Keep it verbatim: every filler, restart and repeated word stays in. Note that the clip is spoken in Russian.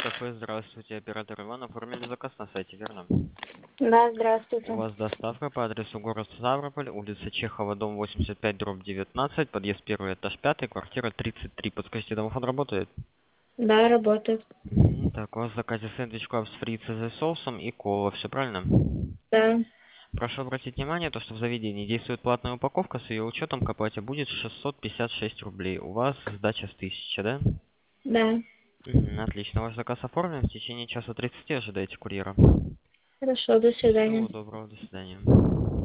Кафе, здравствуйте, оператор Иван, оформили заказ на сайте, верно? Да, У здравствуйте. вас доставка по адресу город Ставрополь, улица Чехова, дом восемьдесят пять, дробь девятнадцать, подъезд первый, этаж пятый, квартира тридцать три. Подскажите, домофон работает? Да, работает. Мгм. Так, у вас в заказе сэндвич клаб с фри с соусом и кола, все правильно? Да, Прошу обратить внимание, то, что в заведении действует платная упаковка, с ее учетом к оплате будет шестьсот пятьдесят шесть рублей. У вас сдача с тысячи, да? да. Мгм, отлично, ваш заказ оформлен, в течение часа тридцати ожидаете курьера. Хорошо, до свидания. Всего доброго, до свидания.